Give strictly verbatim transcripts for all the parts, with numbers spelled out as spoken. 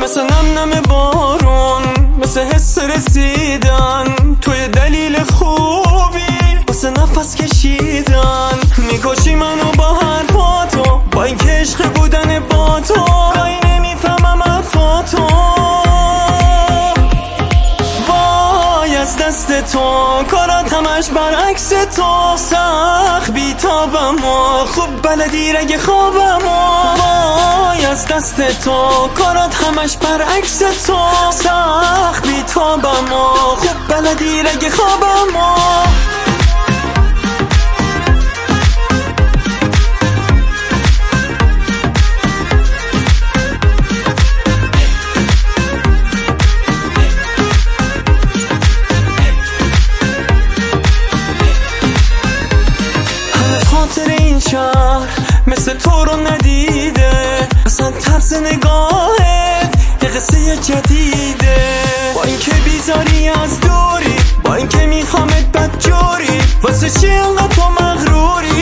مثل نم نم بارون، مثل حس رسیدن توی دلیل خوبی واسه نفس کشیدن. میکشی منو با حرفاتو، با این که عشق بودن با تو گاهی نمیفهمم حرفاتو. وای از دست تو، کارات همش برعکس تو. سخت بیتابم و خوب بلدی رگ خوابم و وای از دست تو، کارات همش برعکس تو. سخت بیتابم و خوب بلدی رگ خوابم و خاطر این شهر مثل تو رو ندیده، اصلا طرز نگاهت یه قصه جدیده. با اینکه بیزاری از دوری، با اینکه میخوامت بدجوری، واسه چی انقدر تو مغروری؟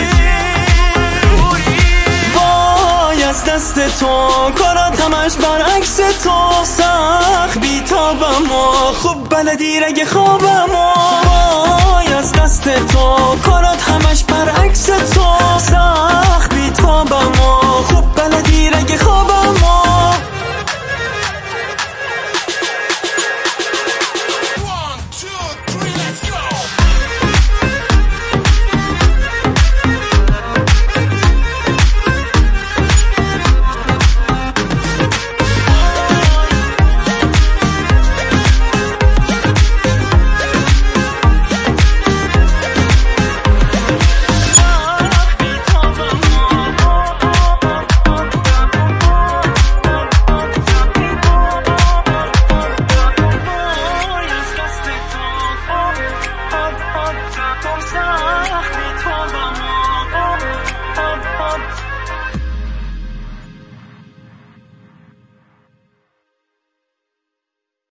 وای از دست تو، کارات همش برعکس تو. سخت بیتابم و خوب بلدی رگ خوابم و وای از دست تو، کارات همش برعکس تو. سخت بیتابم و خوب بلدی رگ خوابم و I'm